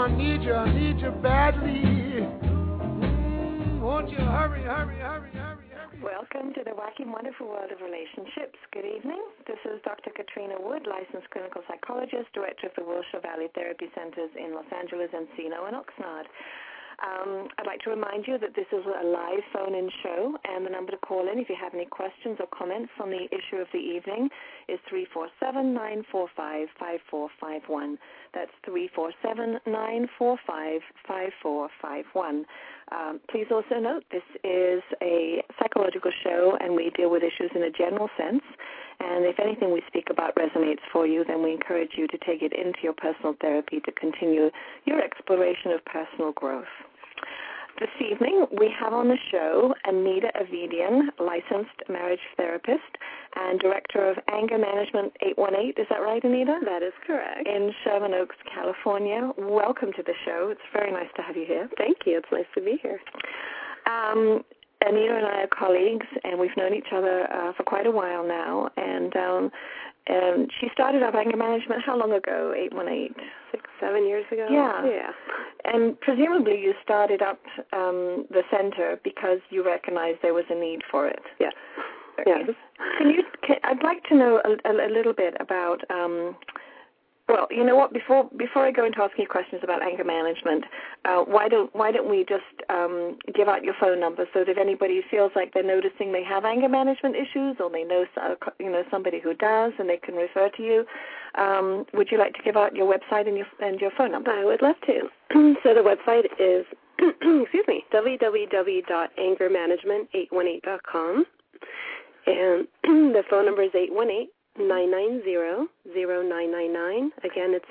I need you badly. Won't you hurry. Welcome to the Wacky Wonderful World of Relationships. Good evening. This is Dr. Katrina Wood, licensed clinical psychologist, director of the Wilshire Valley Therapy Centers in Los Angeles, Encino, and Oxnard. I'd like to remind you that this is a live phone-in show, and the number to call in if you have any questions or comments on the issue of the evening is 347-945-5451. That's 347-945-5451. Please also note this is a psychological show, and we deal with issues in a general sense. And if anything we speak about resonates for you, then we encourage you to take it into your personal therapy to continue your exploration of personal growth. This evening, we have on the show Anita Avedian, licensed marriage therapist and director of Anger Management 818. Is that right, Anita? That is correct. In Sherman Oaks, California. Welcome to the show. It's very nice to have you here. Thank you. It's nice to be here. Anita and I are colleagues, and we've known each other for quite a while now. And she started up Anger Management how long ago? 818? 6-7 years ago. Yeah. And presumably you started up the center because you recognized there was a need for it. Yes. Yes. I'd like to know a little bit about. Well, you know what? Before I go into asking you questions about anger management, why don't we just give out your phone number so that if anybody feels like they're noticing they have anger management issues, or they know somebody who does, and they can refer to you. Would you like to give out your website and your phone number? I would love to. So the website is www.angermanagement818.com, and the phone number is 818-990-0999. Again, it's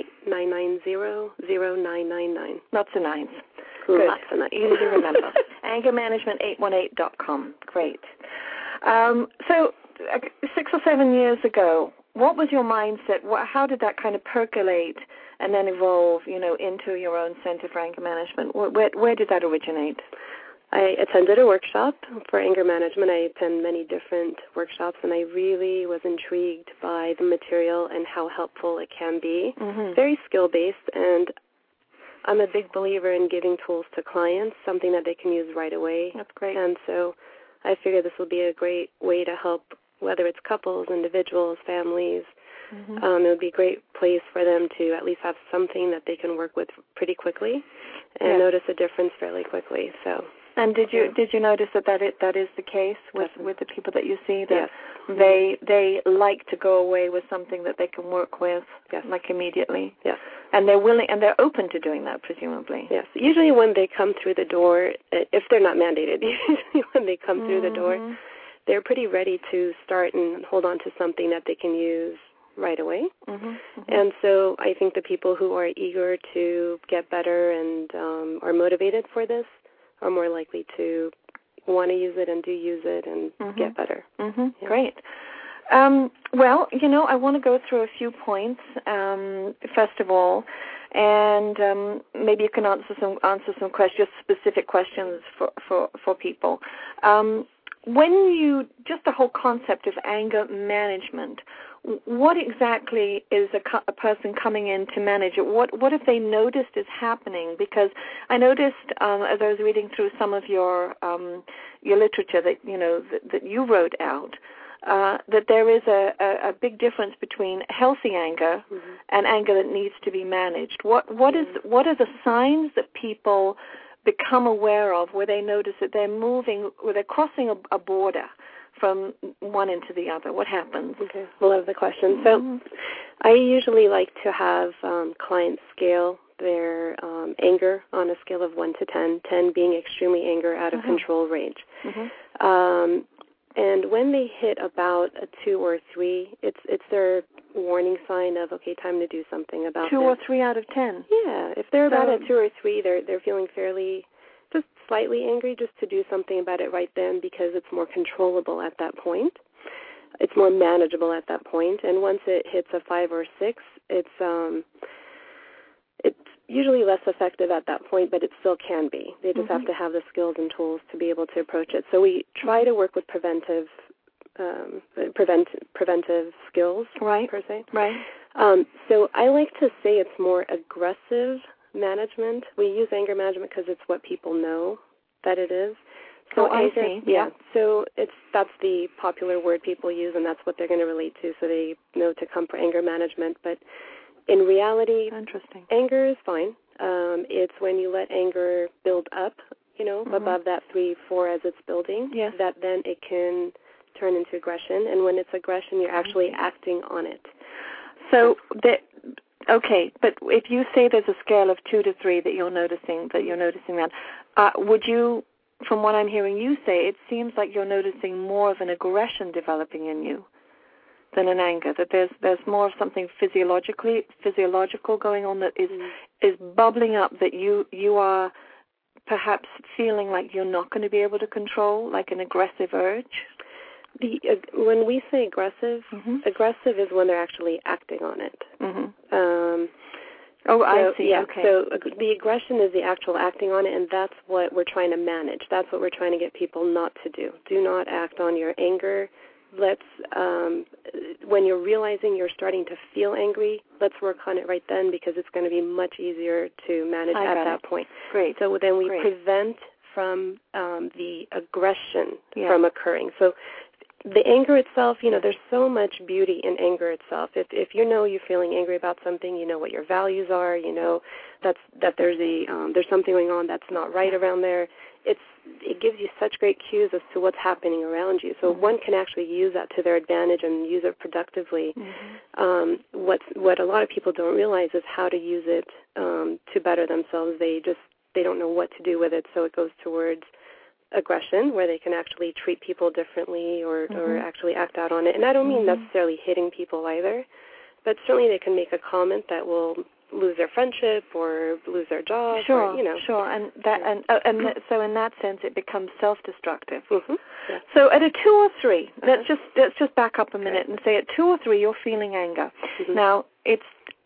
818-990-0999. Lots of nines. Good. Lots of nines. Easy to remember. Angermanagement818.com. Great. So 6 or 7 years ago, what was your mindset? How did that kind of percolate and then evolve, into your own Center for Anger Management? Where did that originate? I attended a workshop for anger management. I attend many different workshops, and I really was intrigued by the material and how helpful it can be. Mm-hmm. Very skill-based, and I'm a big believer in giving tools to clients, something that they can use right away. That's great. And so I figured this would be a great way to help, whether it's couples, individuals, families. Mm-hmm. It would be a great place for them to at least have something that they can work with pretty quickly and notice a difference fairly quickly. So. And did you notice that is the case with the people that you see, that yes. they like to go away with something that they can work with, yes. like immediately? Yes. And they're willing and they're open to doing that, presumably. Yes. Usually when they come through the door, if they're not mandated, usually when they come through the door, they're pretty ready to start and hold on to something that they can use right away. Mm-hmm. Mm-hmm. And so I think the people who are eager to get better and are motivated for this are more likely to want to use it and do use it and get better. Mm-hmm. Yeah. Great. Well, I want to go through a few points, first of all, and maybe you can answer some questions, specific questions for people. Just the whole concept of anger management, what exactly is a person coming in to manage it? What have they noticed is happening? Because I noticed as I was reading through some of your literature that that you wrote out, that there is a big difference between healthy anger and anger that needs to be managed. What are the signs that people become aware of where they notice that they're crossing a border from one into the other? What happens? Okay, love the question. So I usually like to have clients scale their anger on a scale of 1 to 10, 10 being extremely anger, out of control rage. And when they hit about a 2 or 3, it's their warning sign of, okay, time to do something about 2 this. or 3 out of 10? Yeah, if they're about a 2 or 3, they're feeling fairly, just slightly angry, just to do something about it right then because it's more controllable at that point. It's more manageable at that point. And once it hits a 5 or 6, it's usually less effective at that point, but it still can be. They just have to have the skills and tools to be able to approach it. So we try to work with preventive skills, right, per se. Right. So I like to say it's more aggressive management. We use anger management because it's what people know that it is. So I see. Yeah. So that's the popular word people use, and that's what they're going to relate to. So they know to come for anger management. But in reality, interesting. Anger is fine. It's when you let anger build up, above that 3-4 as it's building, that then it can turn into aggression. And when it's aggression, you're actually acting on it. So okay, but if you say there's a scale of 2 to 3 that you're noticing that, would you? From what I'm hearing you say, it seems like you're noticing more of an aggression developing in you than an anger, that there's more of something physiological going on that is bubbling up, that you are perhaps feeling like you're not going to be able to control, like an aggressive urge. When we say aggressive, aggressive is when they're actually acting on it. I see. Yeah, okay. So the aggression is the actual acting on it, and that's what we're trying to manage. That's what we're trying to get people not to do. Do not act on your anger. When you're realizing you're starting to feel angry, let's work on it right then, because it's going to be much easier to manage at that point. Great. So then we prevent from the aggression from occurring. So the anger itself, there's so much beauty in anger itself. If you know you're feeling angry about something, you know what your values are, you know that there's something going on that's not right around there. It gives you such great cues as to what's happening around you. So one can actually use that to their advantage and use it productively. What a lot of people don't realize is how to use it to better themselves. They don't know what to do with it, so it goes towards aggression, where they can actually treat people differently or actually act out on it. And I don't mean necessarily hitting people either, but certainly they can make a comment that will lose their friendship or lose their job. Sure, sure. And so in that sense, it becomes self-destructive. Yeah. So at a 2 or 3, let's just back up a minute and say at 2 or 3 you're feeling anger. Now it's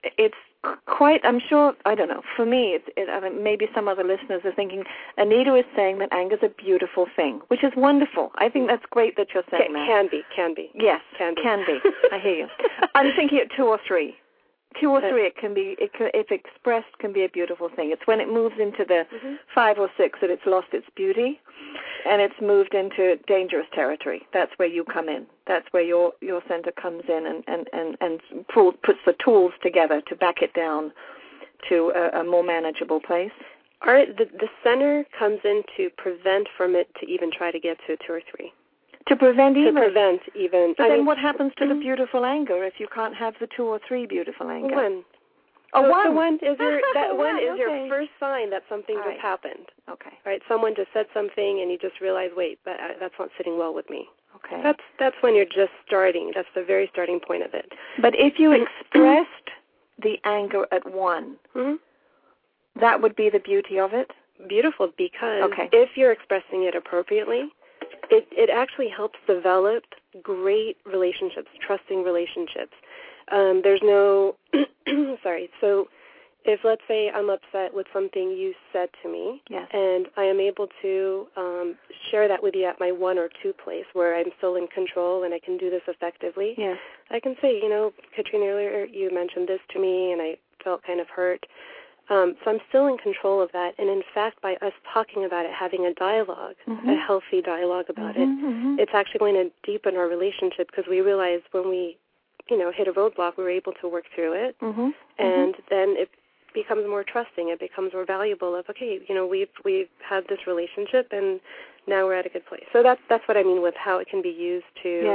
quite, I'm sure, I don't know, for me, I mean, maybe some other listeners are thinking, Anita is saying that anger is a beautiful thing, which is wonderful. I think that's great that you're saying that. Can be. Yes, can be. I hear you. I'm thinking at 2 or 3. 2 or 3, if expressed, can be a beautiful thing. It's when it moves into the 5 or 6 that it's lost its beauty, and it's moved into dangerous territory. That's where you come in. That's where your center comes in and puts the tools together to back it down to a more manageable place. All right, the center comes in to prevent from it to even try to get to 2 or 3. To prevent even. But then what happens to the beautiful anger if you can't have the 2 or 3 beautiful anger? 1. Oh, so 1. One is your first sign that something just happened. Okay. Right. Someone just said something, and you just realize, wait, but that's not sitting well with me. Okay. That's when you're just starting. That's the very starting point of it. But if you expressed the anger at 1, that would be the beauty of it. Beautiful, because if you're expressing it appropriately, it actually helps develop great relationships, trusting relationships. There's no, sorry, so if, let's say, I'm upset with something you said to me, and I am able to share that with you at my 1 or 2 place where I'm still in control and I can do this effectively, I can say, Katrina, earlier you mentioned this to me and I felt kind of hurt. So I'm still in control of that, and in fact, by us talking about it, having a dialogue, a healthy dialogue about it, it's actually going to deepen our relationship, because we realize when we, hit a roadblock, we were able to work through it, and then it becomes more trusting. It becomes more valuable. Of we've had this relationship, and now we're at a good place. So that's what I mean with how it can be used to.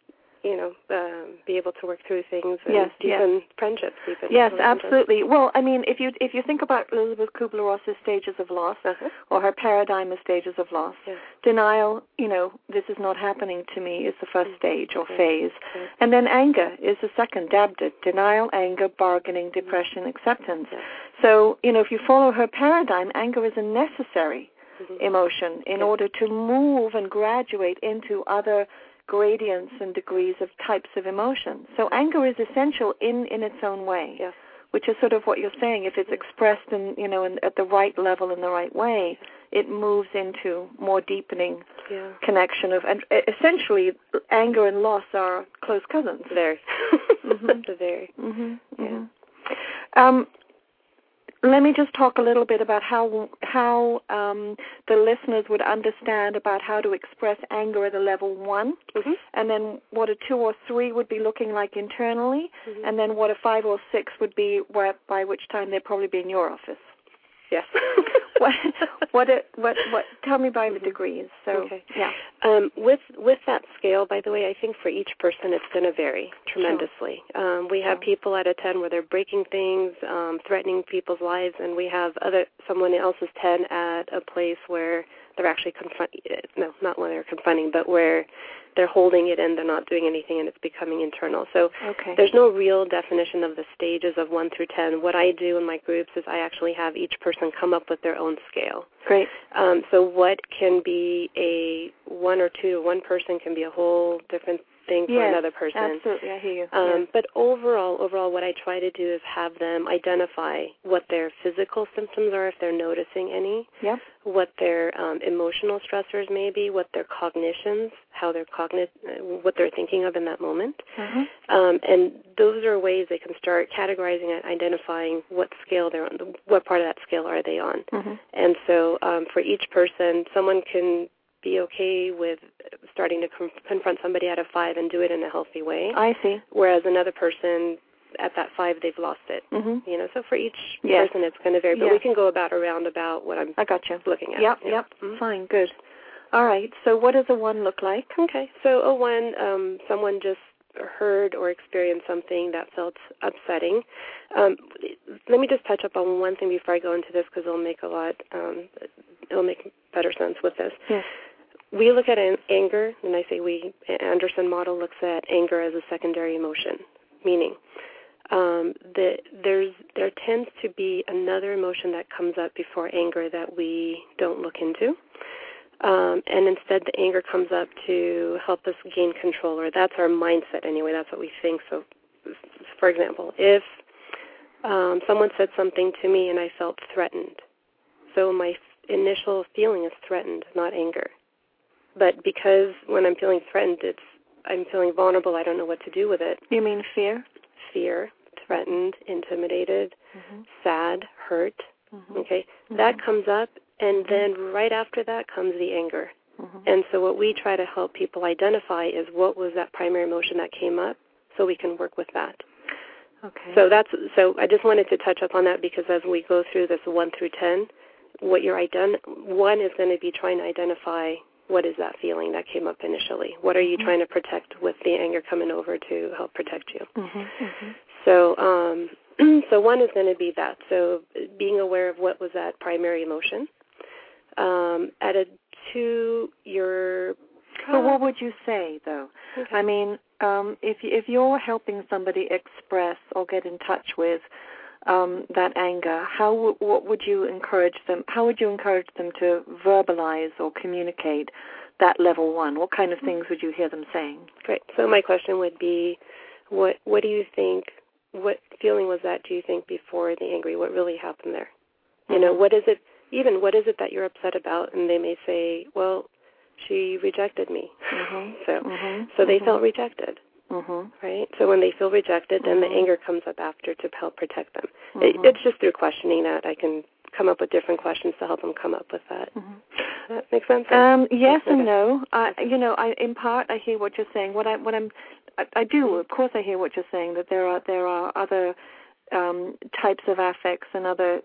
Be able to work through things and deepen friendships. Yes, absolutely. Well, I mean, if you think about Elizabeth Kubler-Ross's stages of loss, or her paradigm of stages of loss, denial, this is not happening to me, is the first stage or phase. And then anger is the second, denial, anger, bargaining, depression, acceptance. So, if you follow her paradigm, anger is a necessary emotion in order to move and graduate into other gradients and degrees of types of emotion. So anger is essential in its own way, which is sort of what you're saying. If it's expressed in at the right level in the right way, it moves into more deepening connection of, and essentially anger and loss are close cousins. Very. let me just talk a little bit about how the listeners would understand about how to express anger at a level 1, and then what a 2 or 3 would be looking like internally, and then what a 5 or 6 would be, by which time they'd probably be in your office. Yes. what? Tell me by the degrees. So, okay. Yeah. With that scale, by the way, I think for each person it's going to vary tremendously. Sure. We have people at a 10 where they're breaking things, threatening people's lives, and we have someone else's 10 at a place where they're actually not when they're confronting, but where they're holding it in, they're not doing anything, and it's becoming internal. So There's no real definition of the stages of 1 through 10. What I do in my groups is I actually have each person come up with their own scale. Great. So what can be a 1 or 2 to one person can be a whole different thing for another person. Absolutely, I hear you. But overall, what I try to do is have them identify what their physical symptoms are, if they're noticing any, what their emotional stressors may be, what their cognitions, what they're thinking of in that moment. And those are ways they can start categorizing and identifying what scale they're on, what part of that scale are they on. And so for each person, someone can be okay with starting to confront somebody at a 5 and do it in a healthy way. I see. Whereas another person at that 5, they've lost it. So for each person it's going to vary. But we can go around about what I'm looking at. Yep. Fine, good. All right, so what does a 1 look like? Okay, so a 1, someone just heard or experienced something that felt upsetting. Let me just touch up on one thing before I go into this, because it'll make better sense with this. Yes. We look at anger, and I say we, Anderson model looks at anger as a secondary emotion, meaning there tends to be another emotion that comes up before anger that we don't look into. And instead the anger comes up to help us gain control, or that's our mindset anyway, that's what we think. So, for example, if someone said something to me and I felt threatened, so my initial feeling is threatened, not anger. But because when I'm feeling threatened, I'm feeling vulnerable, I don't know what to do with it. You mean fear? Fear, threatened, intimidated, sad, hurt. Okay, that comes up, and then right after that comes the anger. And so what we try to help people identify is what was that primary emotion that came up, so we can work with that. Okay. So I just wanted to touch up on that, because as we go through this 1 through 10, what you're 1 is going to be trying to identify what is that feeling that came up initially. What are you trying to protect with the anger coming over to help protect you? So 1 is going to be that. So being aware of what was that primary emotion. At a 2, you're... But what would you say, though? Okay. I mean, if you're helping somebody express or get in touch with that anger, what would you encourage them? How would you encourage them to verbalize or communicate that level 1? What kind of things would you hear them saying? Great. So my question would be, what do you think? What feeling was that? Do you think before the angry? What really happened there? You know, what is it? Even what is it that you're upset about? And they may say, well, she rejected me. So they felt rejected. Right? So when they feel rejected, then the anger comes up after to help protect them. It's just through questioning that I can come up with different questions to help them come up with that. Does that make sense? Yes and no. In part, I hear what you're saying. I do. Of course, I hear what you're saying. That there are other types of affects and other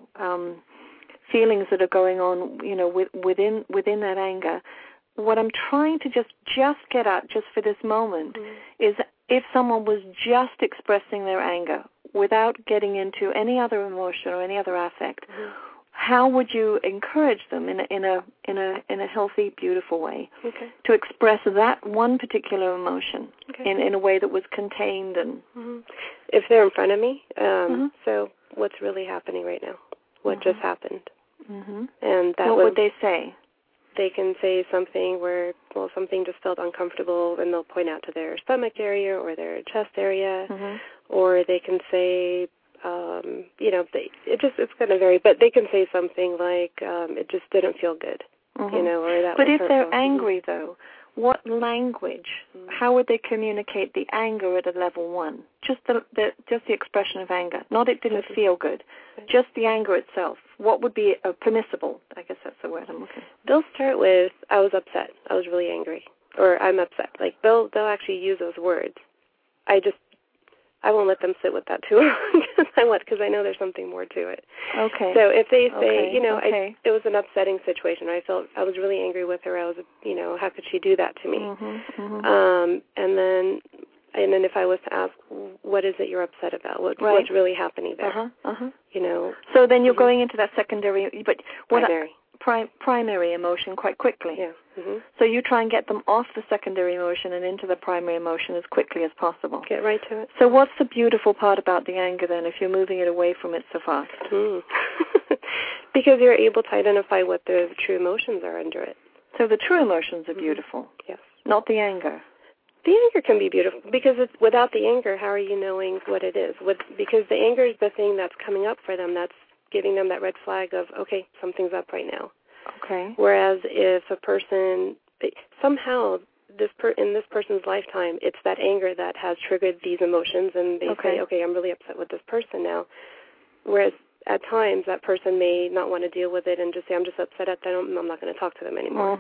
feelings that are going on. Within that anger. What I'm trying to just get at, just for this moment, is if someone was just expressing their anger without getting into any other emotion or any other affect, how would you encourage them in a healthy, beautiful way to express that one particular emotion in a way that was contained and? If they're in front of me, so what's really happening right now? What just happened? And that what would they say? They can say something where, something just felt uncomfortable, and they'll point out to their stomach area or their chest area, or they can say, it's going to vary, but they can say something like, it just didn't feel good, or that. But if they're hurtful. angry, though, what language, how would they communicate the anger at a level 1? Just the expression of anger. Not it didn't feel good. Just the anger itself. What would be permissible? I guess that's the word I'm looking for. They'll start with, I was upset. I was really angry. Or I'm upset. Like, they'll actually use those words. I won't let them sit with that too long because I know there's something more to it. Okay. So if they say, it was an upsetting situation. I was really angry with her. I was, how could she do that to me? And then if I was to ask, what is it you're upset about? What's really happening there? So then you're going into that secondary, but primary. Primary emotion quite quickly. Yeah. So you try and get them off the secondary emotion and into the primary emotion as quickly as possible. Get right to it. So what's the beautiful part about the anger then if you're moving it away from it so fast? Because you're able to identify what the true emotions are under it. So the true emotions are beautiful. Yes. Not the anger. The anger can be beautiful because without the anger, how are you knowing what it is? Because the anger is the thing that's coming up for them. That's giving them that red flag of, okay, something's up right now. Okay. Whereas if a person, somehow in this person's lifetime, it's that anger that has triggered these emotions, and they say, okay, I'm really upset with this person now. Whereas at times that person may not want to deal with it and just say, I'm just upset at them, I'm not going to talk to them anymore.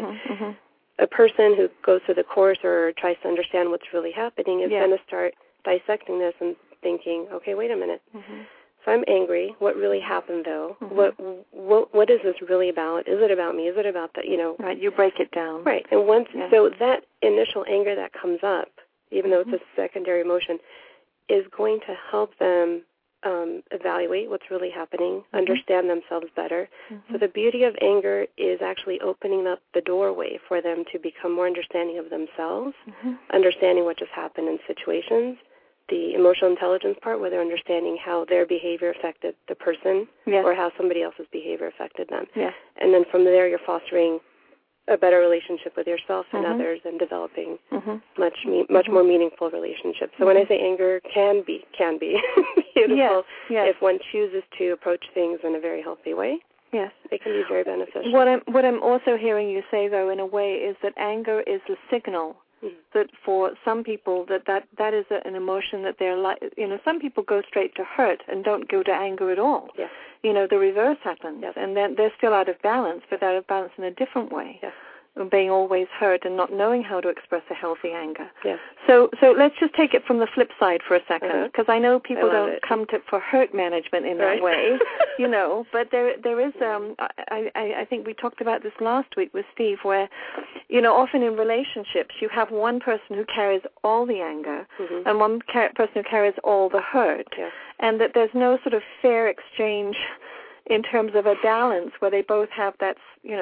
A person who goes through the course or tries to understand what's really happening is going to start dissecting this and thinking, okay, wait a minute. So I'm angry. What really happened, though? What is this really about? Is it about me? Is it about that? Right. You break it down. Right. And so that initial anger that comes up, even though it's a secondary emotion, is going to help them evaluate what's really happening, understand themselves better. So the beauty of anger is actually opening up the doorway for them to become more understanding of themselves, understanding what just happened in situations. The emotional intelligence part, where they're understanding how their behavior affected the person or how somebody else's behavior affected them. And then from there, you're fostering a better relationship with yourself and others and developing much more meaningful relationships. So when I say anger can be beautiful if one chooses to approach things in a very healthy way. Yes. It can be very beneficial. What I'm also hearing you say, though, in a way, is that anger is a signal that for some people that is an emotion that they're like, some people go straight to hurt and don't go to anger at all. Yes. The reverse happens, and then they're still out of balance, but out of balance in a different way. Yes. Being always hurt and not knowing how to express a healthy anger. Yes. So let's just take it from the flip side for a second, because I know people don't come for hurt management in that way, But there is. I think we talked about this last week with Steve, where often in relationships you have one person who carries all the anger and one person who carries all the hurt, and that there's no sort of fair exchange in terms of a balance where they both have that,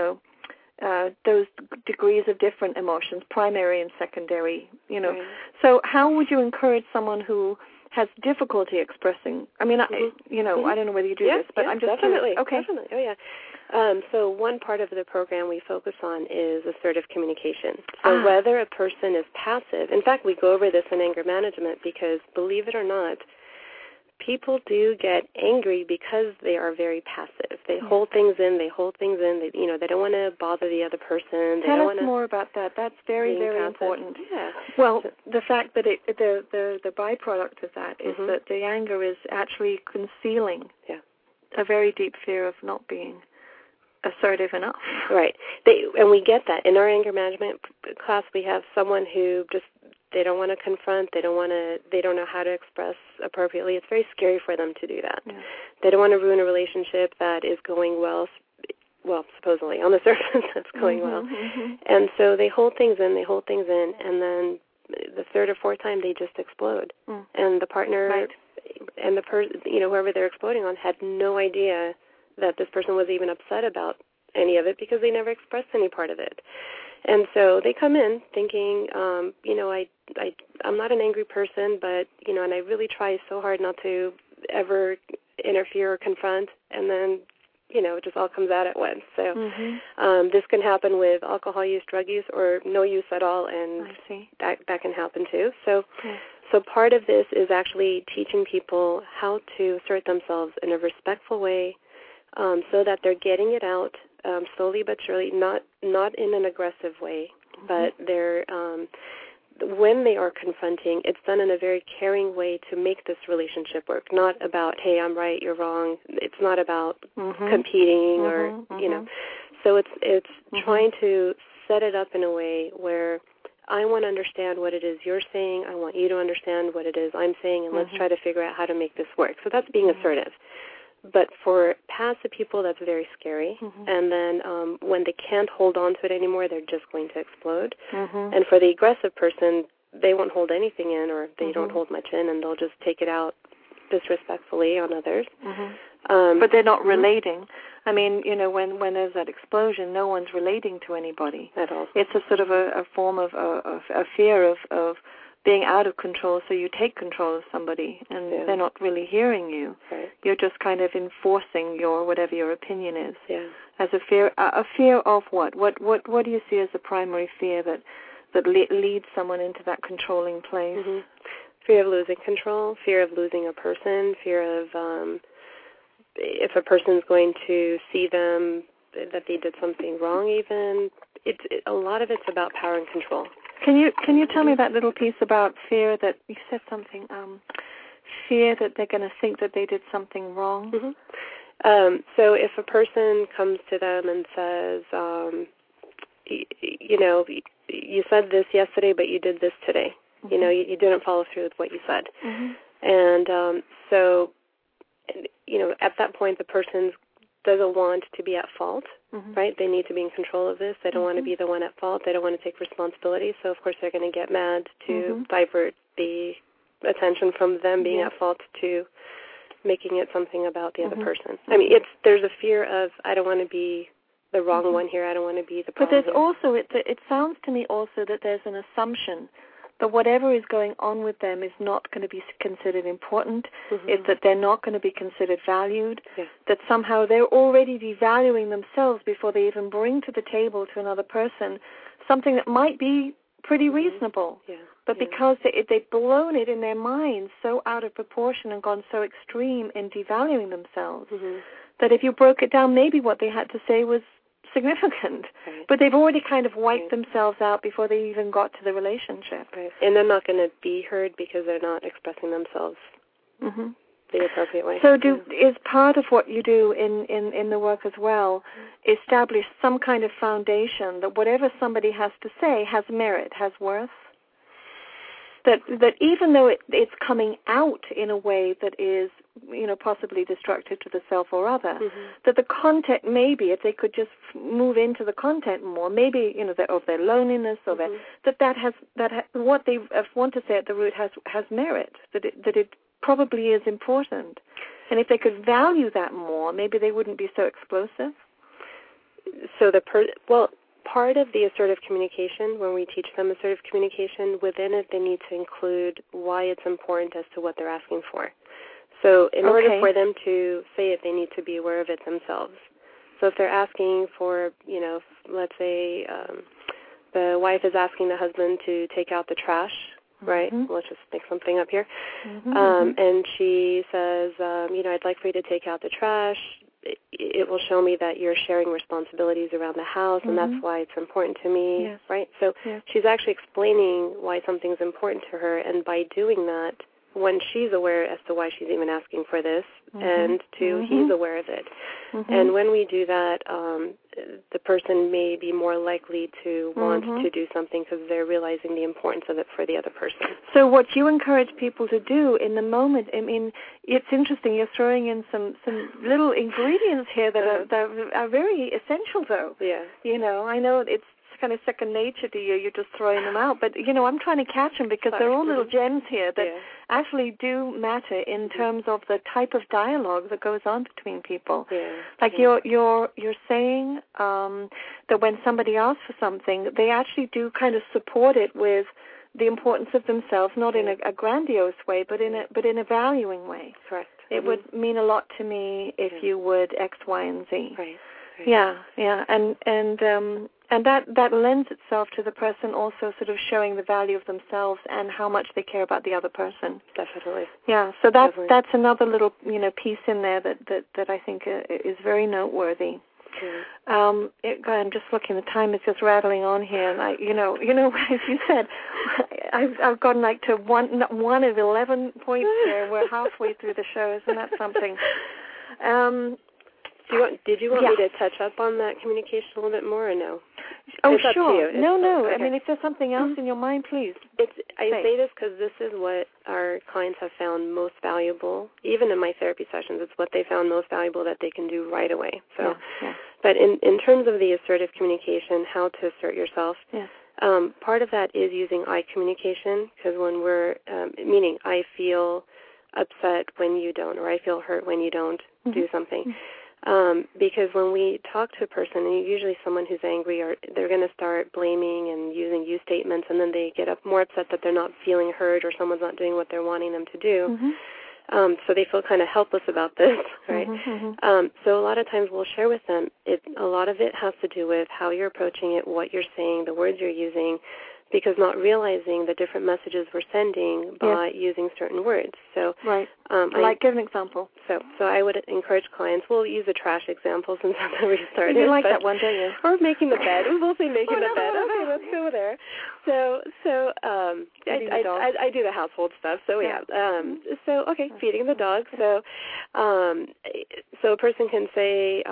those degrees of different emotions, primary and secondary, So how would you encourage someone who has difficulty expressing? I mean, I don't know whether you do this, but I'm just definitely. curious. Okay. Definitely. Oh, yeah. So one part of the program we focus on is assertive communication. So whether a person is passive, in fact, we go over this in anger management because, believe it or not, people do get angry because they are very passive. They hold things in. They don't want to bother the other person. Tell us more about that. That's very, very important. Yeah. Well, the fact that the byproduct of that is that the anger is actually concealing a very deep fear of not being assertive enough. Right. And we get that. In our anger management class, we have someone who just, they don't want to confront, they don't know how to express appropriately. It's very scary for them to do that. Yeah. They don't want to ruin a relationship that is going well, supposedly, on the surface that's going well. And so they hold things in, and then the third or fourth time they just explode. And the partner and the person, whoever they're exploding on had no idea that this person was even upset about any of it because they never expressed any part of it. And so they come in thinking, I'm not an angry person, but, and I really try so hard not to ever interfere or confront, and then, it just all comes out at once. So this can happen with alcohol use, drug use, or no use at all, and that can happen too. So part of this is actually teaching people how to assert themselves in a respectful way, so that they're getting it out slowly but surely, not in an aggressive way, but they're when they are confronting, it's done in a very caring way to make this relationship work. Not about, hey, I'm right, you're wrong. It's not about competing or you know. So it's trying to set it up in a way where I want to understand what it is you're saying. I want you to understand what it is I'm saying, and let's try to figure out how to make this work. So that's being assertive. But for passive people, that's very scary. And then when they can't hold on to it anymore, they're just going to explode. And for the aggressive person, they won't hold anything in, or they don't hold much in, and they'll just take it out disrespectfully on others. But they're not relating. I mean, you know, when there's that explosion, no one's relating to anybody at all. It's a sort of a form of a fear of being out of control, so you take control of somebody, and they're not really hearing you. Right. You're just kind of enforcing whatever your opinion is. Yeah. As a fear of what? What do you see as the primary fear that leads someone into that controlling place? Fear of losing control, fear of losing a person, fear of if a person's going to see them that they did something wrong. Even a lot of it's about power and control. Can you tell me that little piece about fear that you said something? Fear that they're going to think that they did something wrong. So if a person comes to them and says, you know, you said this yesterday, but you did this today. You know, you didn't follow through with what you said, and so, you know, at that point, the person doesn't want to be at fault. Right? They need to be in control of this. They don't want to be the one at fault. They don't want to take responsibility. So, of course, they're going to get mad to divert the attention from them being at fault to making it something about the other person. I mean, there's a fear of, I don't want to be the wrong one here. I don't want to be the problem. But there's also, it sounds to me also that there's an assumption that whatever is going on with them is not going to be considered important, is that they're not going to be considered valued, that somehow they're already devaluing themselves before they even bring to the table to another person something that might be pretty reasonable. But because they've blown it in their minds so out of proportion and gone so extreme in devaluing themselves, that if you broke it down, maybe what they had to say was significant, but they've already kind of wiped themselves out before they even got to the relationship. And they're not going to be heard because they're not expressing themselves the appropriate way. So is part of what you do in the work as well establish some kind of foundation that whatever somebody has to say has merit, has worth? That even though it's coming out in a way that is, you know, possibly destructive to the self or other, that the content, maybe if they could just move into the content more, maybe, you know, of their loneliness or what they want to say at the root has merit, that it probably is important, and if they could value that more, maybe they wouldn't be so explosive. So part of the assertive communication, when we teach them assertive communication, within it they need to include why it's important as to what they're asking for. So in order for them to say it, they need to be aware of it themselves. So if they're asking for, you know, let's say the wife is asking the husband to take out the trash, right? Let's just make something up here. And she says, you know, I'd like for you to take out the trash. It will show me that you're sharing responsibilities around the house, and that's why it's important to me, right? So she's actually explaining why something's important to her, and by doing that, when she's aware as to why she's even asking for this, and two, he's aware of it. And when we do that, the person may be more likely to want to do something because they're realizing the importance of it for the other person. So what you encourage people to do in the moment, I mean, it's interesting, you're throwing in some little ingredients here that are very essential, though. Yeah. You know, I know it's kind of second nature to you. You're just throwing them out. But, you know, I'm trying to catch them because they're all little gems here that actually do matter in terms of the type of dialogue that goes on between people. Like you're saying that when somebody asks for something, they actually do kind of support it with the importance of themselves, not in a grandiose way, but in a valuing way. Correct. It would mean a lot to me if you would X, Y, and Z. Right. Yeah, and that lends itself to the person also sort of showing the value of themselves and how much they care about the other person. Definitely. Yeah, so that's another little, you know, piece in there that I think is very noteworthy. I'm just looking. The time is just rattling on here, and as you said, I've gotten like to one of 11 points here. We're halfway through the show, isn't that something? Did you want me to touch up on that communication a little bit more, or no? Oh, it's sure. Up to you. No. Okay. I mean, if there's something else in your mind, please. I say this because this is what our clients have found most valuable. Even in my therapy sessions, it's what they found most valuable that they can do right away. So, But in terms of the assertive communication, how to assert yourself, part of that is using eye communication, because when we're, meaning I feel upset when you don't, or I feel hurt when you don't do something. Because when we talk to a person, and usually someone who's angry, or they're going to start blaming and using you statements, and then they get more upset that they're not feeling heard, or someone's not doing what they're wanting them to do. So they feel kind of helpless about this, right? So a lot of times we'll share with them, a lot of it has to do with how you're approaching it, what you're saying, the words you're using, because not realizing the different messages we're sending by using certain words. So, give an example. So I would encourage clients. We'll use a trash example since that's how we started. You like that one, don't you? Or making the bed. We'll say making the bed. Okay, let's go there. So I do the household stuff. So feeding the dog. So a person can say,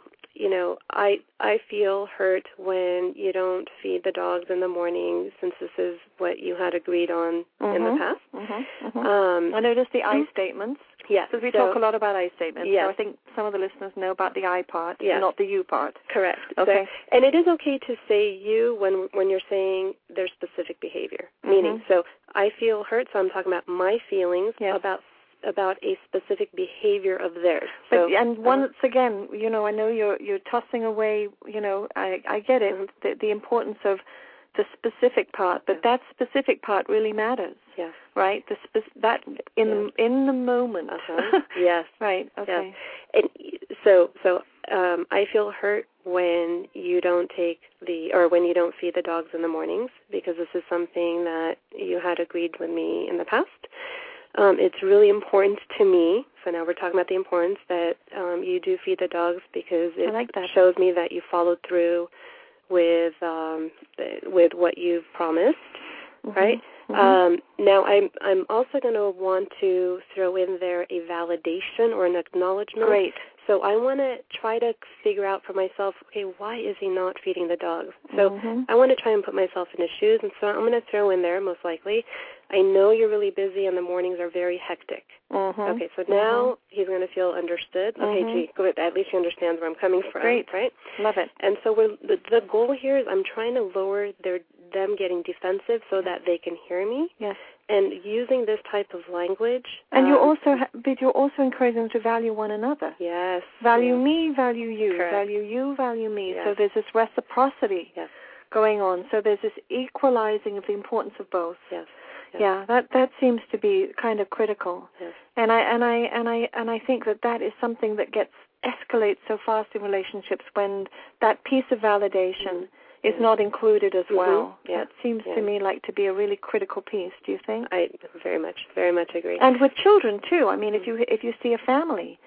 I feel hurt when you don't feed the dogs in the morning, since this is what you had agreed on in the past. I noticed the I statements. Yes. Because we talk a lot about I statements. Yes. So I think some of the listeners know about the I part, not the you part. Correct. Okay. So, and it is okay to say you when you're saying their specific behavior. Meaning, so I feel hurt, so I'm talking about my feelings about a specific behavior of theirs. But, and once again, I know you're tossing away, I get it, the importance of the specific part, but that specific part really matters. Yes. Right? That in the moment. Yes. Right. Okay. Yes. And so I feel hurt when you don't when you don't feed the dogs in the mornings, because this is something that you had agreed with me in the past. It's really important to me, so now we're talking about the importance that you do feed the dogs, because it shows me that you followed through with what you've promised, right? Now, I'm also going to want to throw in there a validation or an acknowledgement. Great. So I want to try to figure out for myself, okay, why is he not feeding the dogs? So I want to try and put myself in his shoes, and so I'm going to throw in there, most likely, I know you're really busy and the mornings are very hectic. Okay, so now he's going to feel understood. Okay, gee, good. At least he understands where I'm coming from. Great. Right? Love it. And so the goal here is I'm trying to lower them getting defensive so that they can hear me. Yes. And using this type of language. And you're also encouraging them to value one another. Yes. Value me, value you. Correct. Value you, value me. Yes. So there's this reciprocity going on. So there's this equalizing of the importance of both. Yes. Yeah, that seems to be kind of critical. Yes. And I think that is something that escalates so fast in relationships when that piece of validation is not included as well. Yeah. That seems to me like to be a really critical piece. Do you think? I very much agree. And with children too. I mean, if you see a family,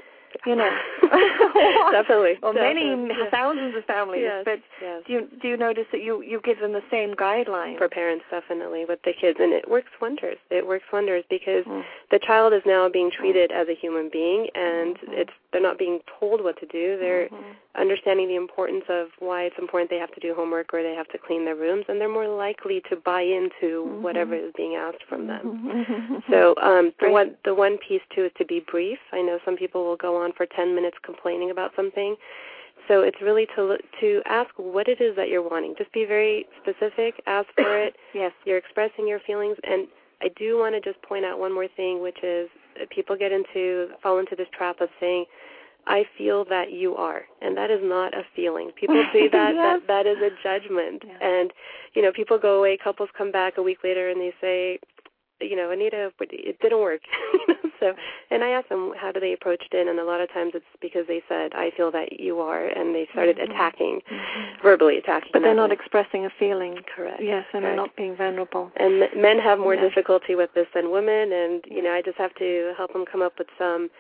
definitely, or many thousands of families. Yes. But do you notice that you give them the same guidelines for parents? Definitely with the kids, and it works wonders. It works wonders because the child is now being treated as a human being, and they're not being told what to do. They're understanding the importance of why it's important they have to do homework or they have to clean their rooms, and they're more likely to buy into whatever is being asked from them. So the one piece too is to be brief. I know some people will go on for 10 minutes complaining about something. So it's really to ask what it is that you're wanting. Just be very specific. Ask for it. You're expressing your feelings. And I do want to just point out one more thing, which is people fall into this trap of saying, I feel that you are. And that is not a feeling. People say that. That is a judgment. And, people go away, couples come back a week later and they say, Anita, it didn't work. So, and I asked them, how do they approach it? And a lot of times it's because they said, I feel that you are, and they started attacking, verbally attacking. But they're not expressing a feeling. Correct. Yes, and they're not being vulnerable. And men have more difficulty with this than women, and, I just have to help them come up with some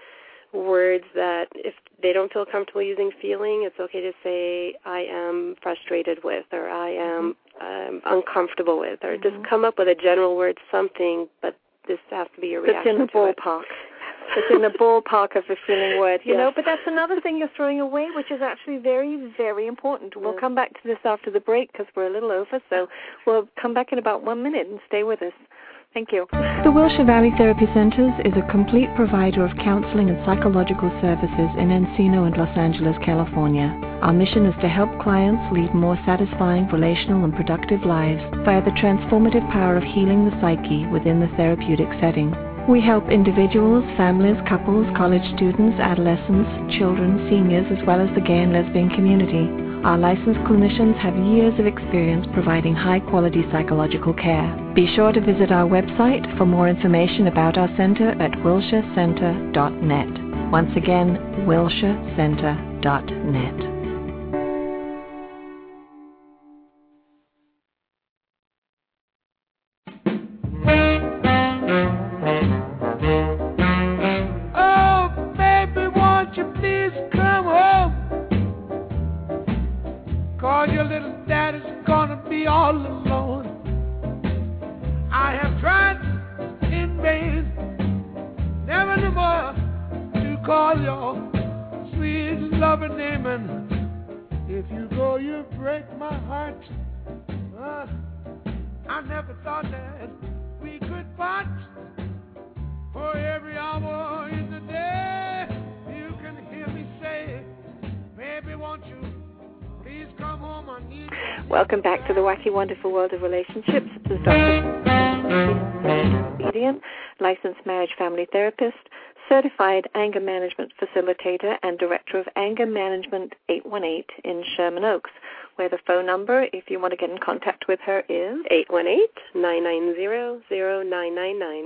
words that if they don't feel comfortable using feeling, it's okay to say, I am frustrated with, or I am uncomfortable with, or just come up with a general word, something, but this has to be your reaction to it. It's in the ballpark. It's in the ballpark of the feeling word, you know, but that's another thing you're throwing away, which is actually very, very important. We'll come back to this after the break because we're a little over, so we'll come back in about 1 minute and stay with us. Thank you. The Wilshire Valley Therapy Centers is a complete provider of counseling and psychological services in Encino and Los Angeles, California. Our mission is to help clients lead more satisfying, relational, and productive lives via the transformative power of healing the psyche within the therapeutic setting. We help individuals, families, couples, college students, adolescents, children, seniors, as well as the gay and lesbian community. Our licensed clinicians have years of experience providing high-quality psychological care. Be sure to visit our website for more information about our center at wilshirecenter.net. Once again, wilshirecenter.net. Welcome back to the Wacky Wonderful World of Relationships. This is Dr. Comedian, licensed marriage family therapist, certified anger management facilitator, and director of Anger Management 818 in Sherman Oaks, where the phone number, if you want to get in contact with her, is 818-990-0999.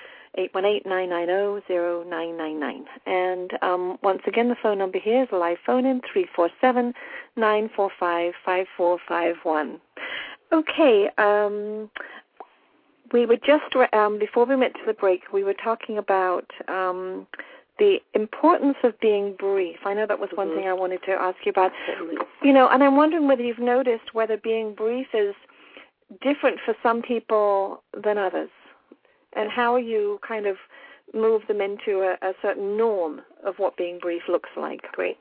818-990-0999. And once again, the phone number here is a live phone-in, 347-945-5451. Okay, we were just, before we went to the break, we were talking about the importance of being brief. I know that was one thing I wanted to ask you about. You know, and I'm wondering whether you've noticed whether being brief is different for some people than others. And how you kind of move them into a certain norm of what being brief looks like. Great.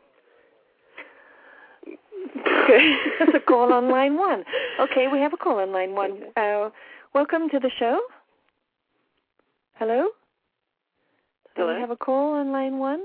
There's a call on line one. Okay, we have a call on line one. Welcome to the show. Hello? Do we have a call on line one?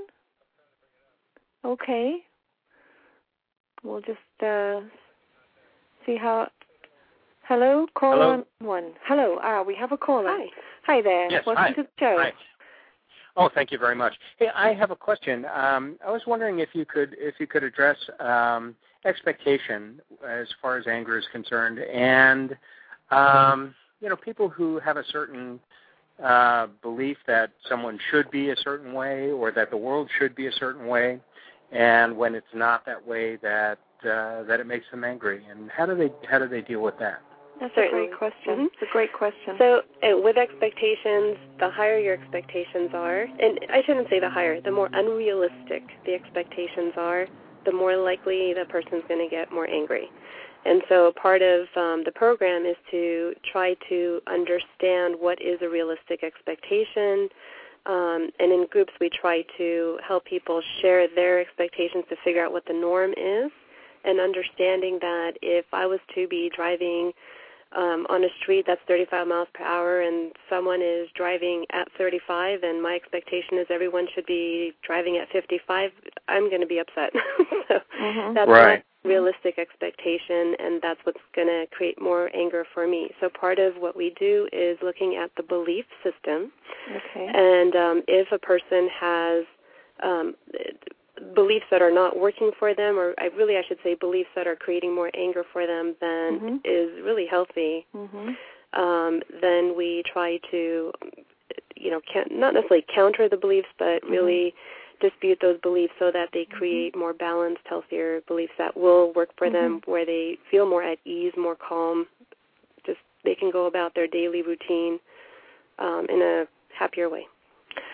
Okay. We'll just see how... Hello? Call on one. Hello. We have a caller. Hi. Hi there. Yes, welcome to the show. Hi. Oh, thank you very much. Hey, I have a question. I was wondering if you could address expectation as far as anger is concerned, and people who have a certain belief that someone should be a certain way or that the world should be a certain way, and when it's not that way, that it makes them angry. And how do they deal with that? That's a great question. It's a great question. So with expectations, the higher your expectations are, and I shouldn't say the higher, the more unrealistic the expectations are, the more likely the person's going to get more angry. And so part of the program is to try to understand what is a realistic expectation. And in groups, we try to help people share their expectations to figure out what the norm is, and understanding that if I was to be driving on a street that's 35 miles per hour and someone is driving at 35 and my expectation is everyone should be driving at 55, I'm going to be upset. So that's not a realistic expectation, and that's what's going to create more anger for me. So part of what we do is looking at the belief system. Okay. And if a person has beliefs that are not working for them, or I should say beliefs that are creating more anger for them than is really healthy, then we try to, not necessarily counter the beliefs, but really dispute those beliefs so that they create more balanced, healthier beliefs that will work for them, where they feel more at ease, more calm, just they can go about their daily routine in a happier way.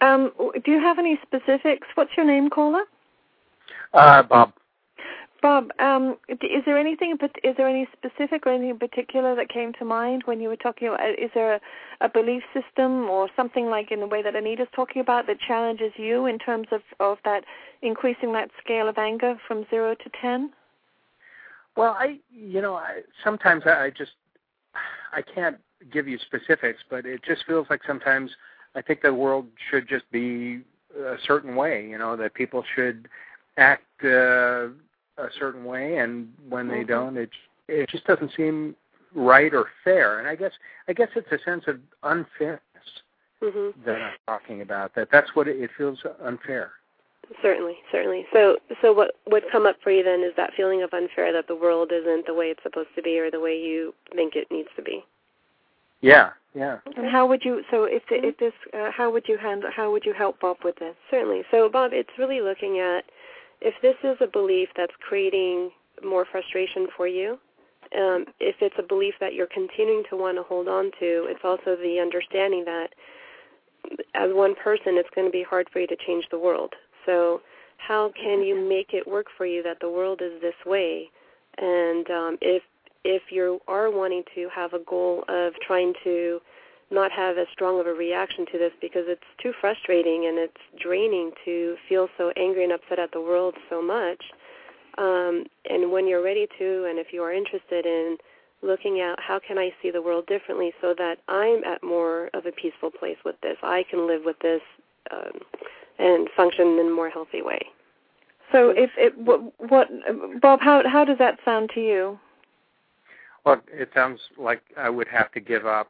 Do you have any specifics? What's your name, caller? Bob. Bob, is there any specific or anything in particular that came to mind when you were talking about, is there a belief system or something like in the way that Anita's talking about that challenges you in terms of that, increasing that scale of anger from 0 to 10? Well, sometimes I can't give you specifics, but it just feels like sometimes I think the world should just be a certain way, that people should act a certain way, and when they don't, it just doesn't seem right or fair. And I guess it's a sense of unfairness that I'm talking about. That's what it feels unfair. Certainly. So what would come up for you then is that feeling of unfair, that the world isn't the way it's supposed to be or the way you think it needs to be. Yeah. And how would you? So how would you help Bob with this? Certainly. So Bob, it's really looking at if this is a belief that's creating more frustration for you. If it's a belief that you're continuing to want to hold on to, it's also the understanding that as one person, it's going to be hard for you to change the world. So how can you make it work for you that the world is this way? And if you are wanting to have a goal of trying to not have as strong of a reaction to this because it's too frustrating and it's draining to feel so angry and upset at the world so much, and when you're ready to, and if you are interested in looking at how can I see the world differently so that I'm at more of a peaceful place with this, I can live with this and function in a more healthy way. So Bob, how does that sound to you? Well, it sounds like I would have to give up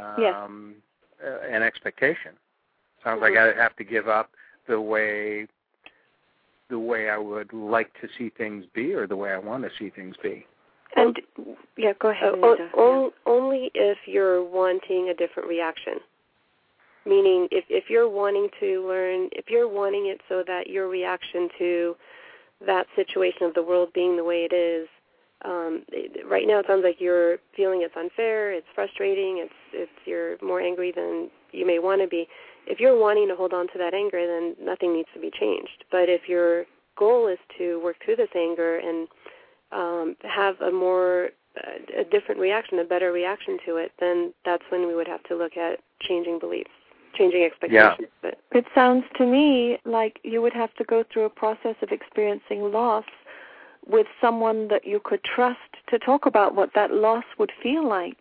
an expectation. Sounds like I'd have to give up the way I would like to see things be, or the way I want to see things be. And go ahead. Only if you're wanting a different reaction. Meaning, if you're wanting to learn, if you're wanting it so that your reaction to that situation of the world being the way it is, right now it sounds like you're feeling it's unfair, it's frustrating, you're more angry than you may want to be. If you're wanting to hold on to that anger, then nothing needs to be changed. But if your goal is to work through this anger and have a different reaction, a better reaction to it, then that's when we would have to look at changing beliefs, changing expectations. Yeah. It sounds to me like you would have to go through a process of experiencing loss with someone that you could trust to talk about what that loss would feel like.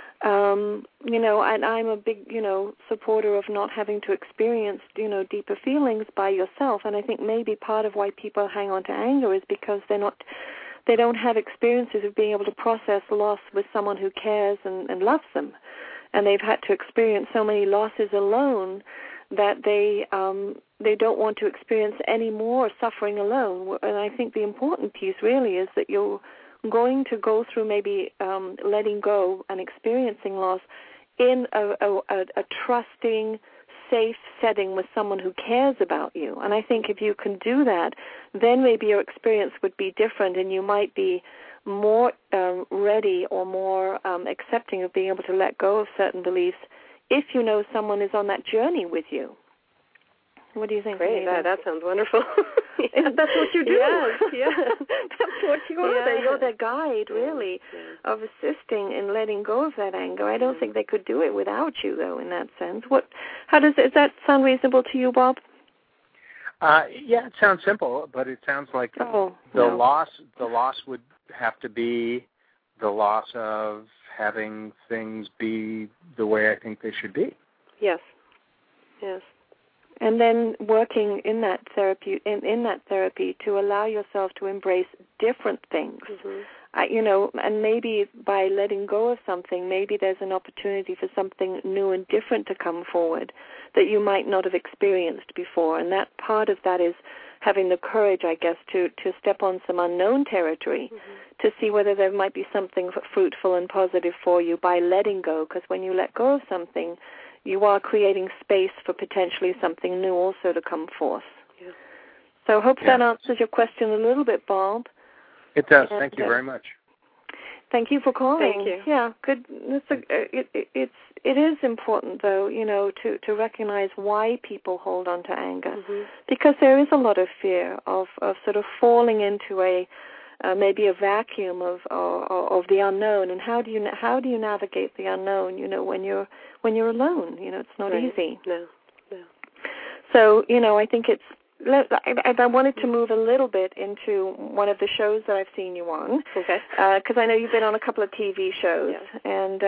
And I'm a big, supporter of not having to experience, deeper feelings by yourself. And I think maybe part of why people hang on to anger is because they don't have experiences of being able to process loss with someone who cares and loves them. And they've had to experience so many losses alone that they don't want to experience any more suffering alone. And I think the important piece really is that you're going to go through maybe letting go and experiencing loss in a trusting, safe setting with someone who cares about you. And I think if you can do that, then maybe your experience would be different and you might be more ready or more accepting of being able to let go of certain beliefs if you know someone is on that journey with you. What do you think? Great, that sounds wonderful. That's what you do. Yes. That's what you are. Yeah. You're their guide, really, of assisting in letting go of that anger. I don't think they could do it without you, though, in that sense. Does that sound reasonable to you, Bob? Yeah, it sounds simple, but it sounds like the loss would have to be the loss of having things be the way I think they should be. Yes. And then working in that therapy, to allow yourself to embrace different things. And maybe by letting go of something, maybe there's an opportunity for something new and different to come forward that you might not have experienced before. And that part of that is having the courage, I guess, to step on some unknown territory to see whether there might be something fruitful and positive for you by letting go. Because when you let go of something, you are creating space for potentially something new also to come forth. Yeah. So I hope that answers your question a little bit, Bob. It does. Thank you very much. Thank you for calling. Thank you. Yeah, good. It is important, though, to recognize why people hold on to anger, because there is a lot of fear of sort of falling into maybe a vacuum of the unknown. And how do you navigate the unknown? When you're alone, it's not easy. No. So I think it's. I wanted to move a little bit into one of the shows that I've seen you on. Okay. Because I know you've been on a couple of TV shows, yes. and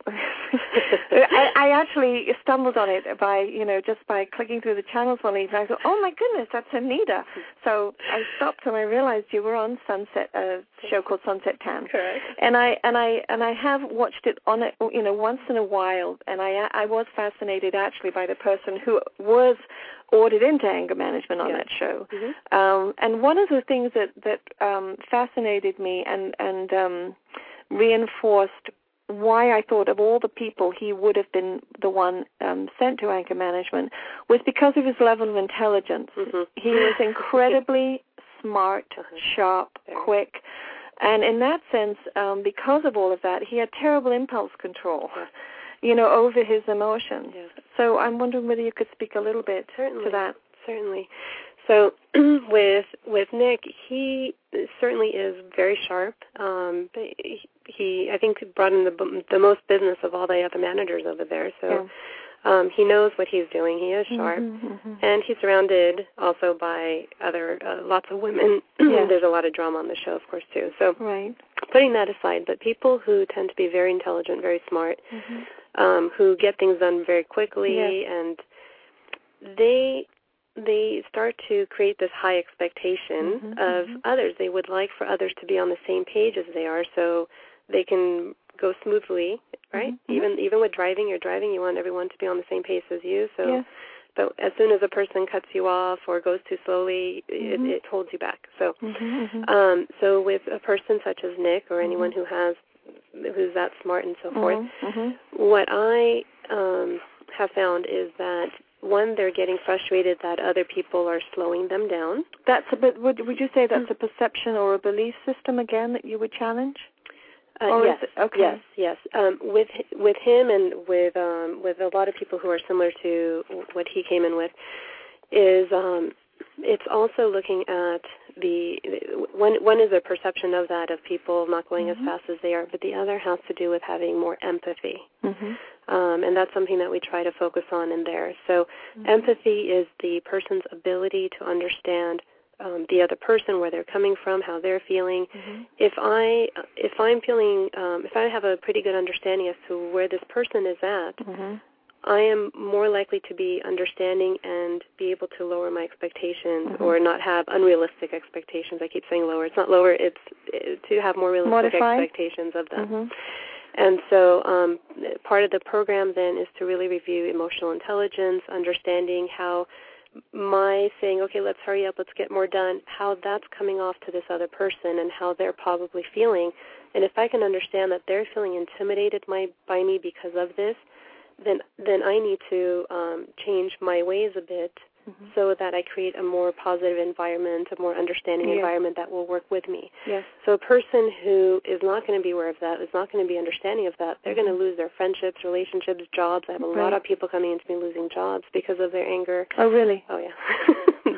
I actually stumbled on it by just by clicking through the channels one evening. I thought, oh my goodness, that's Anita. So I stopped and I realized you were on a show called Sunset Tan. Correct. And I have watched it on it once in a while, and I was fascinated actually by the person who was ordered into anger management on that show. And one of the things that fascinated me and reinforced why I thought of all the people he would have been the one sent to anger management was because of his level of intelligence. He was incredibly smart, sharp, quick, and in that sense, because of all of that, he had terrible impulse control. Over his emotions. Yes. So I'm wondering whether you could speak a little bit to that. Certainly. So with Nick, he certainly is very sharp. He I think brought in the most business of all the other managers over there. So he knows what he's doing. He is sharp, and he's surrounded also by other lots of women. There's a lot of drama on the show, of course, too. So putting that aside, but people who tend to be very intelligent, very smart, who get things done very quickly, and they start to create this high expectation of others. They would like for others to be on the same page as they are, so they can go smoothly, right? Even with driving, you want everyone to be on the same pace as you. So, but as soon as a person cuts you off or goes too slowly, it holds you back. So, so with a person such as Nick or anyone who's that smart and so forth, what I have found is that one, they're getting frustrated that other people are slowing them down. Would you say that's a perception or a belief system again that you would challenge? Yes. Okay. Yes. With him and with a lot of people who are similar to what he came in with, is it's also looking at one is a perception of that, of people not going as fast as they are, but the other has to do with having more empathy. And that's something that we try to focus on in there. So empathy is the person's ability to understand the other person, where they're coming from, how they're feeling. If I'm feeling, if I have a pretty good understanding as to where this person is at, I am more likely to be understanding and be able to lower my expectations or not have unrealistic expectations. I keep saying lower. It's not lower. It's to have more realistic expectations of them. And so part of the program then is to really review emotional intelligence, understanding how my saying, okay, let's hurry up, let's get more done, how that's coming off to this other person and how they're probably feeling. And if I can understand that they're feeling intimidated by me because of this, then I need to change my ways a bit so that I create a more positive environment, a more understanding environment that will work with me. So a person who is not going to be aware of that, is not going to be understanding of that, they're going to lose their friendships, relationships, jobs. I have a lot of people coming into me losing jobs because of their anger. Oh, really? Oh, yeah.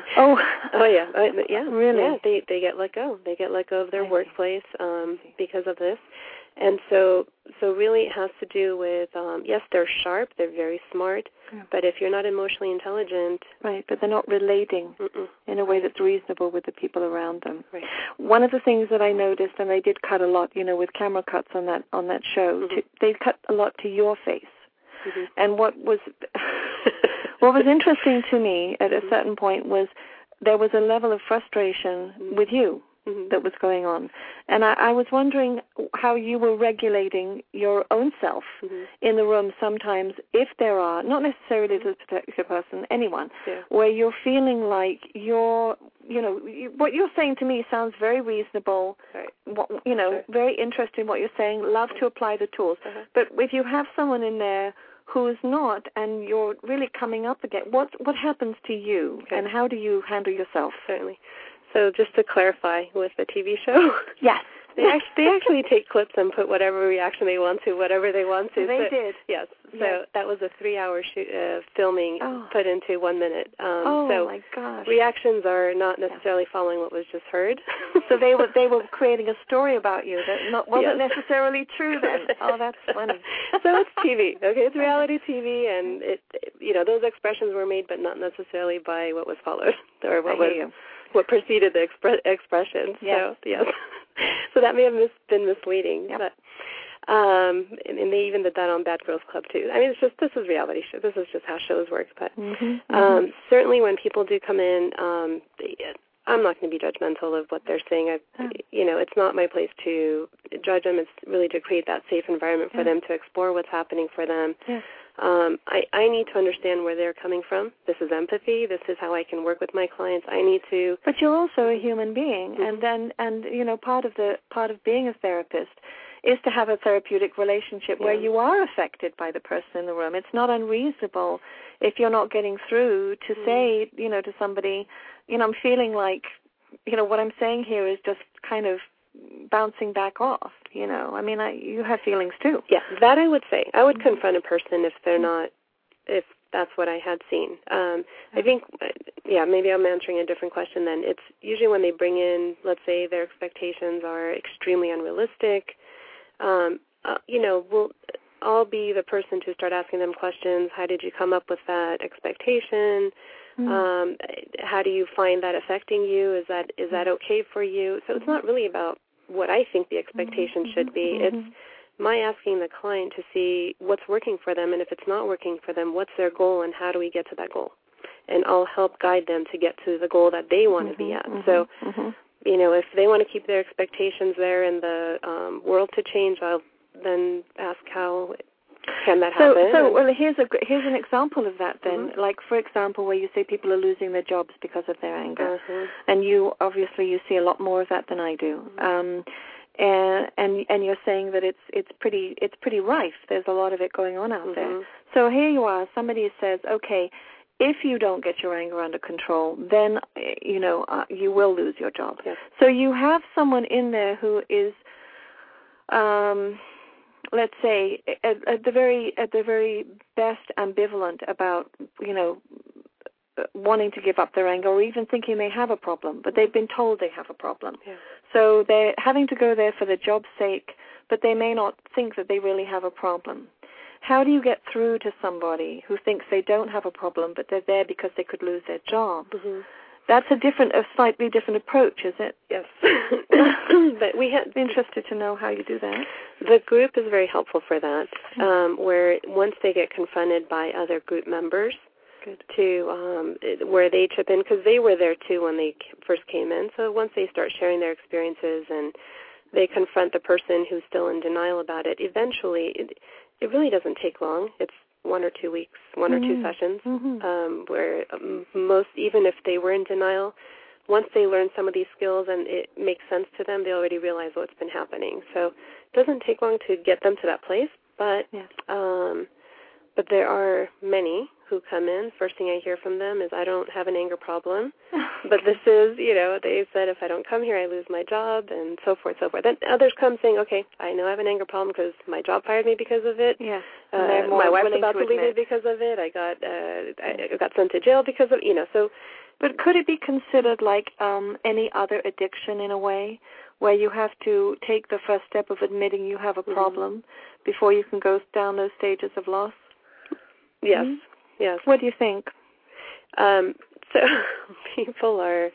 Yeah. Really? Yeah, they get let go. They get let go of their workplace because of this. And so really it has to do with, yes, they're sharp, they're very smart, but if you're not emotionally intelligent... Right, but they're not relating in a way that's reasonable with the people around them. Right. One of the things that I noticed, and they did cut a lot, with camera cuts on that show, they cut a lot to your face. And what was interesting to me at a certain point was there was a level of frustration with you. That was going on. And I was wondering how you were regulating your own self in the room sometimes, if there are, not necessarily this particular person, anyone, where you're feeling like what you're saying to me sounds very reasonable, very interesting in what you're saying, love to apply the tools. But if you have someone in there who is not, and you're really coming up again, what happens to you, and how do you handle yourself? Certainly. So just to clarify with the TV show. Yes. They actually take clips and put whatever reaction they want to, whatever they want to. They did? Yes. So that was a 3-hour filming put into 1 minute. My gosh. Reactions are not necessarily following what was just heard. So they were creating a story about you that wasn't necessarily true then. Oh, that's funny. So it's TV, okay? It's reality TV, and those expressions were made, but not necessarily by what was followed or what preceded the expression. Yes. So yes, so that may have been misleading. Yep. But and they even did that on Bad Girls Club too. I mean, this is reality show. This is just how shows work. But certainly when people do come in, I'm not going to be judgmental of what they're saying. It's not my place to judge them. It's really to create that safe environment for them to explore what's happening for them. Yeah. I need to understand where they're coming from. This is empathy. This is how I can work with my clients. I need to. But you're also a human being, and part of being a therapist is to have a therapeutic relationship where you are affected by the person in the room. It's not unreasonable if you're not getting through to say, to somebody, I'm feeling like, what I'm saying here is just kind of bouncing back off, I mean, you have feelings too. Yeah, that I would say. I would confront a person if that's what I had seen. I think, maybe I'm answering a different question then. It's usually when they bring in, let's say their expectations are extremely unrealistic, I'll be the person to start asking them questions. How did you come up with that expectation? How do you find that affecting you? Is that okay for you? So it's not really about what I think the expectation should be. It's my asking the client to see what's working for them, and if it's not working for them, what's their goal and how do we get to that goal? And I'll help guide them to get to the goal that they want to be at. So, if they want to keep their expectations there and the world to change, I'll then ask how can that happen. So here's an example of that then. Like, for example, where you say people are losing their jobs because of their anger. And you see a lot more of that than I do. And you're saying that it's pretty rife. There's a lot of it going on out there. So here you are. Somebody says, okay, if you don't get your anger under control, then you will lose your job. Yes. So you have someone in there who is, let's say, at the very best ambivalent about wanting to give up their anger or even thinking they have a problem, but they've been told they have a problem. Yeah. So they're having to go there for the job's sake, but they may not think that they really have a problem. How do you get through to somebody who thinks they don't have a problem, but they're there because they could lose their job? That's a slightly different approach, is it? Yes. But we have interested to know how you do that. The group is very helpful for that, where once they get confronted by other group members, where they chip in, because they were there too when they first came in. So once they start sharing their experiences and they confront the person who's still in denial about it, eventually it really doesn't take long. It's 1 or 2 weeks, 1 or 2 sessions, where most, even if they were in denial, once they learn some of these skills and it makes sense to them, they already realize what's been happening. So it doesn't take long to get them to that place, but there are many who come in. First thing I hear from them is, I don't have an anger problem, but this is, they said, if I don't come here, I lose my job, and so forth, so forth. Then others come saying, okay, I know I have an anger problem because my job fired me because of it. Yeah. My wife's about to leave me because of it. I got sent to jail because of, so. But could it be considered like any other addiction in a way, where you have to take the first step of admitting you have a problem before you can go down those stages of loss? Yes. Yes. What do you think? So people are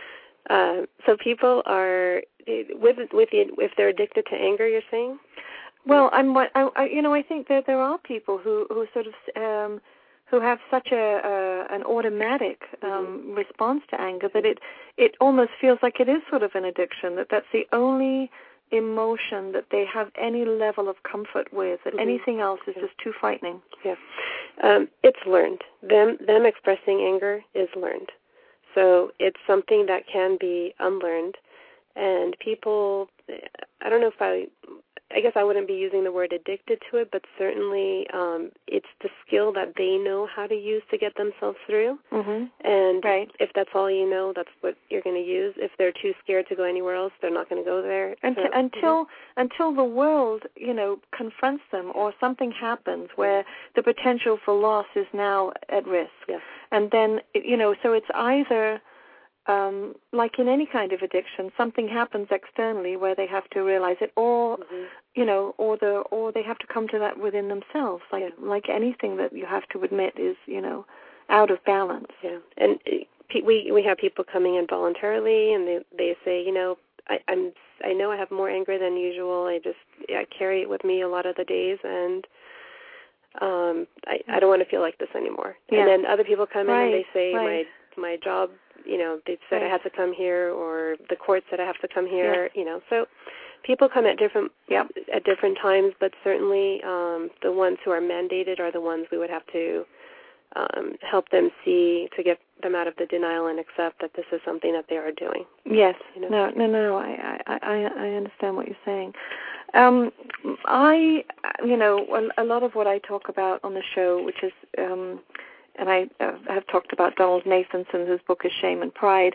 if they're addicted to anger, you're saying? Well, I think that there are people who sort of who have such an automatic response to anger that it almost feels like it is sort of an addiction, that's the only emotion that they have any level of comfort with, that anything else is just too frightening. Yeah. It's learned. Them expressing anger is learned. So it's something that can be unlearned. And people, I don't know if I guess I wouldn't be using the word addicted to it, but certainly it's the skill that they know how to use to get themselves through. Mm-hmm. And if that's all you know, that's what you're going to use. If they're too scared to go anywhere else, they're not going to go there. Until the world, confronts them, or something happens where the potential for loss is now at risk. Yes. And then, so it's either, like in any kind of addiction, something happens externally where they have to realize it, or, or they have to come to that within themselves, like anything that you have to admit is, out of balance. Yeah. And we have people coming in voluntarily, and they say, I know I have more anger than usual. I carry it with me a lot of the days, and I don't want to feel like this anymore. Yeah. And then other people come in and they say, my job, they said I had to come here, or the court said I have to come here. So people come at different times, but certainly the ones who are mandated are the ones we would have to help them see, to get them out of the denial and accept that this is something that they are doing. Yes. No. I understand what you're saying. A lot of what I talk about on the show, which is, and I have talked about Donald Nathanson, whose book is Shame and Pride.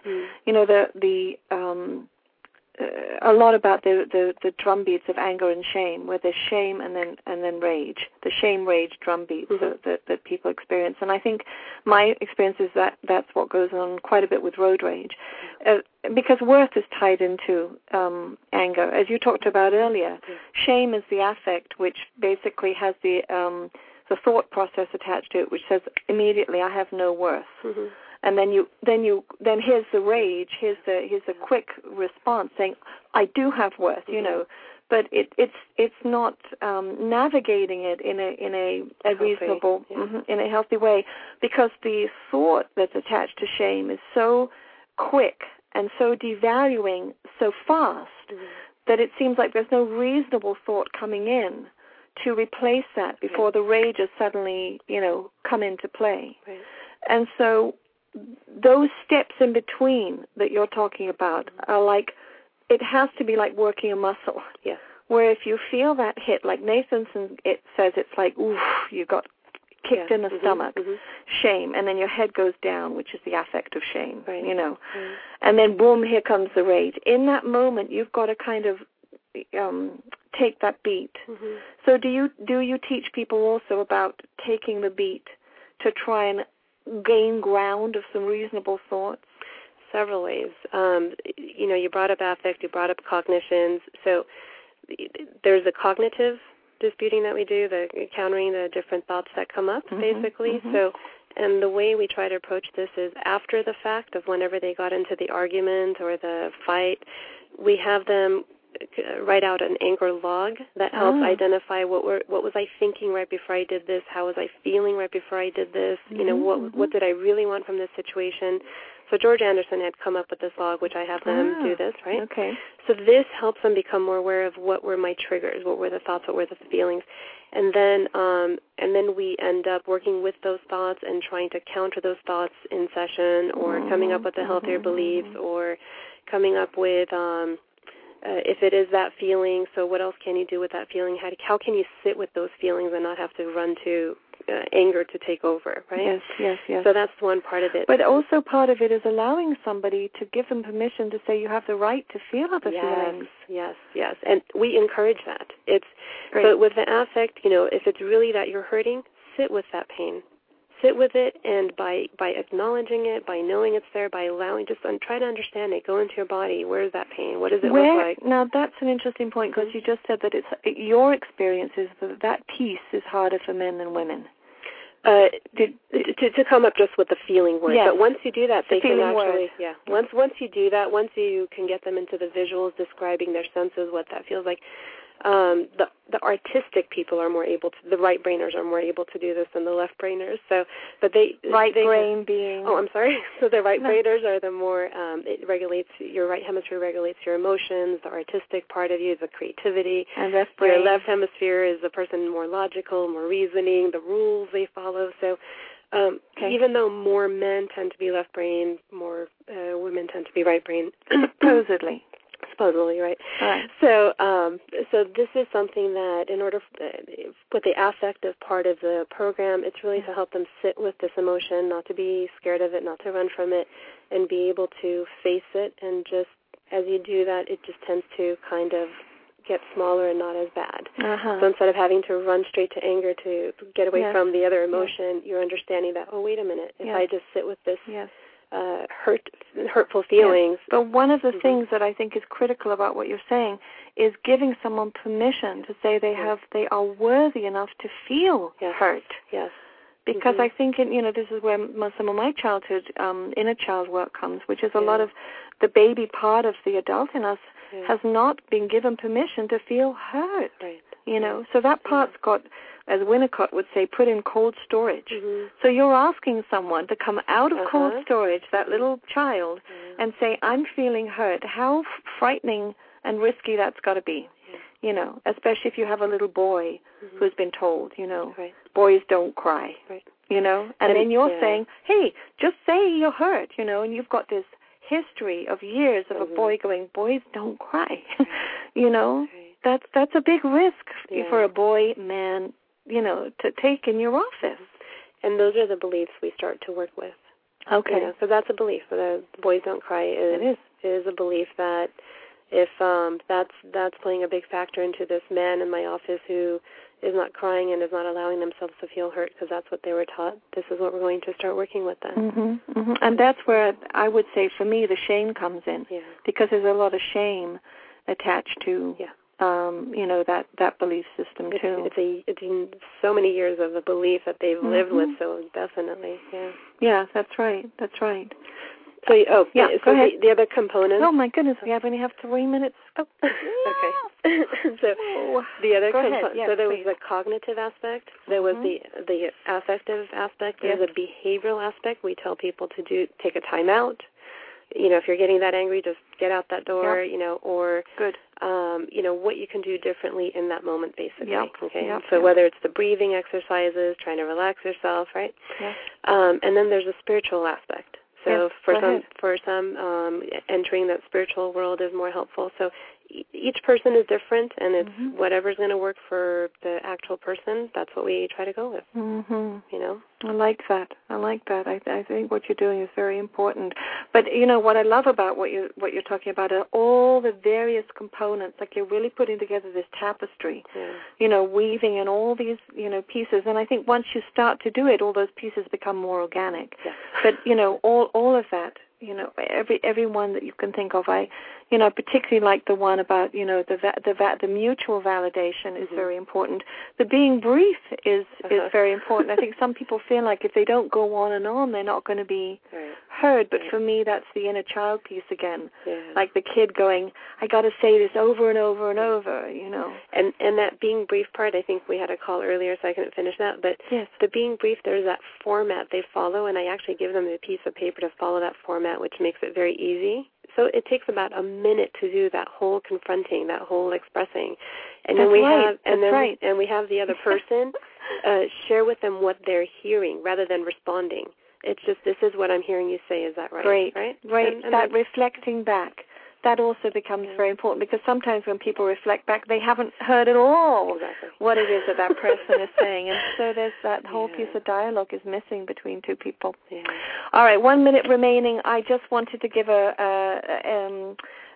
A lot about the drum beats of anger and shame, where there's shame and then rage, the shame rage drum beats that people experience. And I think my experience is that that's what goes on quite a bit with road rage, because worth is tied into anger, as you talked about earlier. Shame is the affect, which basically has the thought process attached to it, which says immediately, I have no worth. Mm-hmm. And then here's the rage, here's the quick response saying, I do have worth, but it's not navigating it in a reasonable, in a healthy way, because the thought that's attached to shame is so quick and so devaluing so fast that it seems like there's no reasonable thought coming in to replace that before the rage has suddenly, come into play. Right. And so those steps in between that you're talking about are like, it has to be like working a muscle. Yeah. Where if you feel that hit, like Nathanson, it says it's like, oof, you got kicked in the stomach, shame, and then your head goes down, which is the affect of shame, and then boom, here comes the rage. In that moment, you've got to kind of take that beat. Mm-hmm. So do you teach people also about taking the beat to try and gain ground of some reasonable thoughts? Several ways. You brought up affect, you brought up cognitions. So there's a cognitive disputing that we do, the countering the different thoughts that come up, basically. Mm-hmm. So, and the way we try to approach this is after the fact of whenever they got into the argument or the fight, we have them write out an anger log that helps identify what was I thinking right before I did this, how was I feeling right before I did this, what did I really want from this situation. So George Anderson had come up with this log, which I have them do this, right? Okay. So this helps them become more aware of what were my triggers, what were the thoughts, what were the feelings, and then we end up working with those thoughts and trying to counter those thoughts in session, or coming up with a healthier beliefs, or coming up with if it is that feeling, so what else can you do with that feeling? How can you sit with those feelings and not have to run to anger to take over, right? Yes. So that's one part of it. But also part of it is allowing somebody to give them permission to say you have the right to feel other feelings. Yes. And we encourage that. But with the affect, if it's really that you're hurting, sit with that pain. Sit with it, and by acknowledging it, by knowing it's there, by allowing, try to understand it. Go into your body. Where is that pain? What does it look like? Now, that's an interesting point, because you just said that your experience is that piece is harder for men than women. To come up just with the feeling word. Yes. But once you do that, they can actually, word. Once you do that, once you can get them into the visuals describing their senses, what that feels like, the artistic people are more able to, the right brainers are more able to do this than the left brainers. So, but brain being. Oh, I'm sorry. So the right brainers are the more, it regulates, your right hemisphere regulates your emotions, the artistic part of you is the creativity. And your left hemisphere is the person more logical, more reasoning, the rules they follow. So, even though more men tend to be left brain, more women tend to be right brain. Supposedly. Supposedly, right? All right. So this is something that, in order with the affective part of the program, it's really to help them sit with this emotion, not to be scared of it, not to run from it, and be able to face it. And just as you do that, it just tends to kind of get smaller and not as bad. Uh-huh. So instead of having to run straight to anger to get away from the other emotion, you're understanding that, oh, wait a minute, if I just sit with this hurtful feelings. Yes. But one of the things that I think is critical about what you're saying is giving someone permission to say they are worthy enough to feel hurt. Yes. Because I think, this is where some of my childhood inner child work comes, which is a lot of the baby part of the adult in us has not been given permission to feel hurt. Right. So that part's got, as Winnicott would say, put in cold storage. So you're asking someone to come out of cold storage, that little child, and say, I'm feeling hurt. How frightening and risky that's got to be, especially if you have a little boy who's been told, boys don't cry, and then you're saying, hey, just say you're hurt, and you've got this history of years of a boy going, boys don't cry, That's a big risk for a boy, man, to take in your office. And those are the beliefs we start to work with. Okay. So that's a belief. The boys don't cry is a belief that if that's playing a big factor into this man in my office who is not crying and is not allowing themselves to feel hurt because that's what they were taught, this is what we're going to start working with then. And that's where I would say, for me, the shame comes in. Because there's a lot of shame attached to that belief system too. It's so many years of a belief that they've lived with, so definitely, Yeah, that's right. So, go ahead. The other components. Oh my goodness, we only have 3 minutes. Oh, okay. So the other components. Yes, so there was the cognitive aspect. There was the affective aspect. There's a behavioral aspect. We tell people to take a time out. If you're getting that angry, just get out that door. Or what you can do differently in that moment, basically. So whether it's the breathing exercises, trying to relax yourself, right? And then there's a spiritual aspect. So for some, entering that spiritual world is more helpful. So each person is different, and it's whatever's going to work for the actual person. That's what we try to go with. I like that. I think what you're doing is very important. But what I love about what you're talking about are all the various components. Like, you're really putting together this tapestry. Weaving in all these pieces. And I think once you start to do it, all those pieces become more organic. But all of that. Every one that you can think of. I particularly like the one about the mutual validation is very important. The being brief is very important. I think some people feel like if they don't go on and on, they're not going to be heard. But for me, that's the inner child piece again. Like the kid going, I got to say this over and over and over. And that being brief part, I think we had a call earlier, so I couldn't finish that. But the being brief, there's that format they follow, and I actually give them a piece of paper to follow that format, which makes it very easy. So it takes about a minute to do that whole confronting, that whole expressing, and then we have the other person share with them what they're hearing rather than responding. It's just, this is what I'm hearing you say. Is that right? Right. And that reflecting back. That also becomes very important, because sometimes when people reflect back, they haven't heard at all what it is that person is saying. And so there's that whole piece of dialogue is missing between two people. All right, 1 minute remaining. I just wanted to give a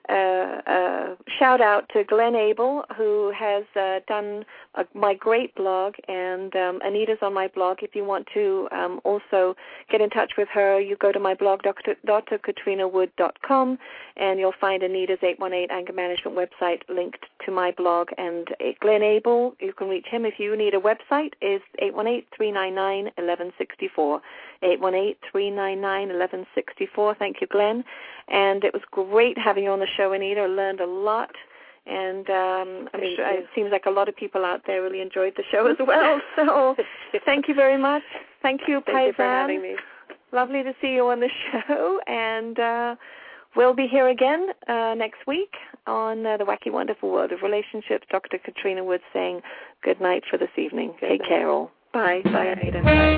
shout out to Glenn Abel, who has done my great blog, and Anita's on my blog. If you want to also get in touch with her, you go to my blog, drkatrinawood.com, and you'll find Anita's 818 Anger Management website linked to my blog. And Glenn Abel, you can reach him if you need a website, is 818-399-1164. 818-399-1164. Thank you, Glenn. And it was great having you on the show, Anita. I learned a lot. And I'm sure it seems like a lot of people out there really enjoyed the show as well. So thank you very much. Thank you, Paisan. Thank you for having me. Lovely to see you on the show. And we'll be here again next week on The Wacky Wonderful World of Relationships. Dr. Katrina Wood saying good night for this evening. Take care all. Bye. Bye, Anita. Bye.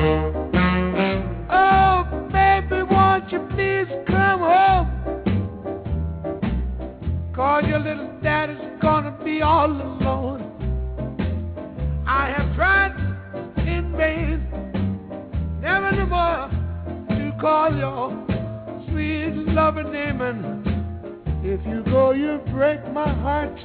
Oh, baby, won't you please come home? call your sweet loving name, and if you go, you break my heart.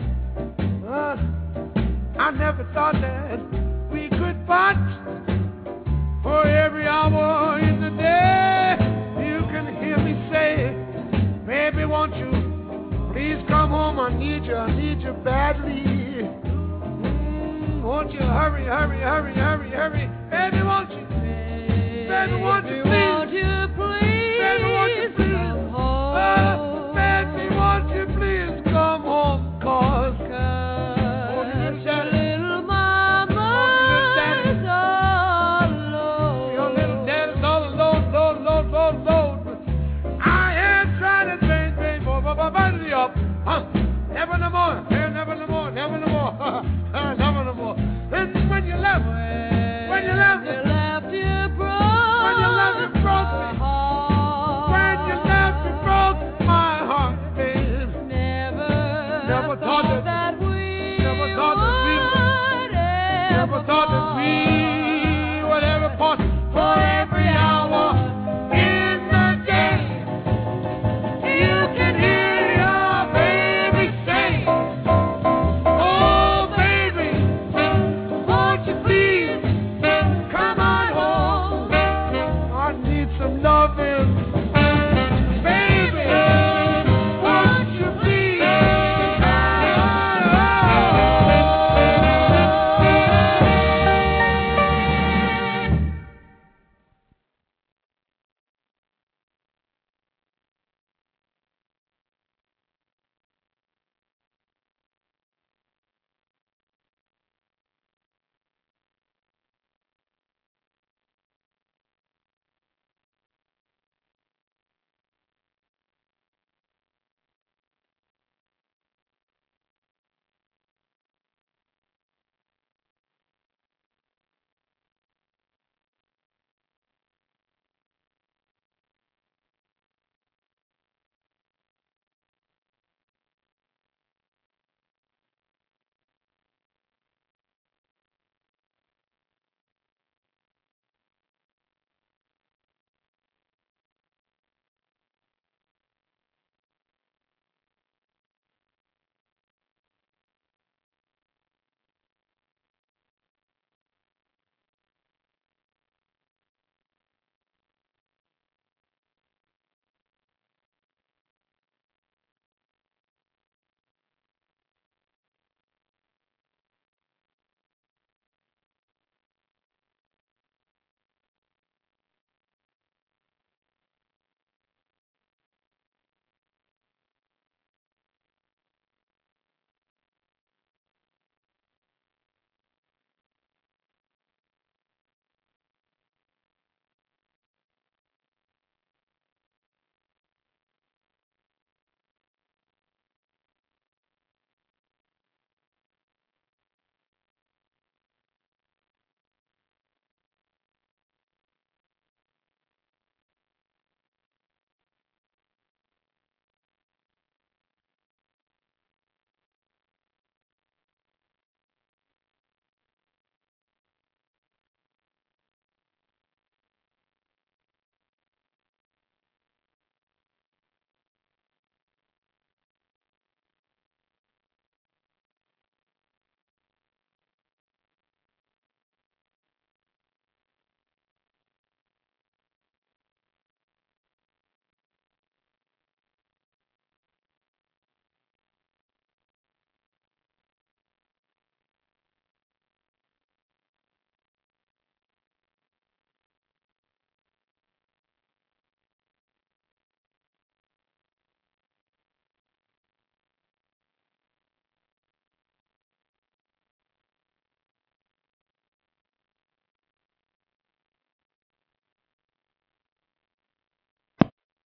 I never thought that we could part. For every hour in the day, you can hear me say, baby, won't you please come home? I need you badly. Won't you hurry, hurry, hurry, hurry, hurry,